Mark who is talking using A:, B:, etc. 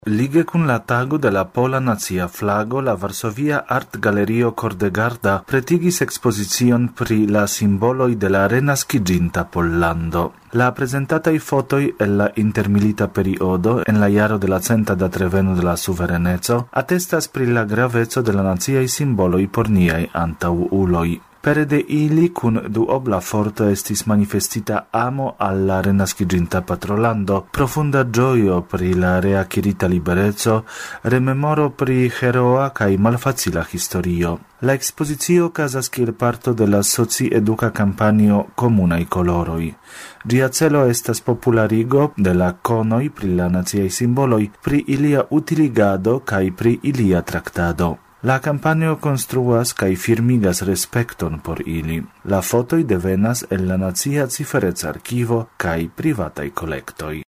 A: Lige kun la tago de la pola nacia flago, la Varsovia Art Galerio Kordegarda pretigis ekspozicion pri la simboloj de la renaskiĝinta Pollando. La presentataj fotoj el la intermilita periodo en la jaro de la centa datreveno de la suvereneco atestas pri la graveco de la naciaj simboloj por niaj antaŭuloj. Pere de ili cun duobla forto estis manifestita amo alla renaskiĝinta patrolando, profunda gioio pri la reakirita libereco, rememoro pri heroa kaj malfacila historio. La expozicio okazas kiel parto de la soci-eduka kampanjo Komunaj koloroj. Ĝia celo estas popularigo de la konoj pri la naciaj simboloj, pri ilia utiligado kaj pri ilia traktado. La campanio construas kaj firmigas respekton por ili. La fotoj devenas el la Nacia Ciferec-Arkivo kaj privataj kolektoj.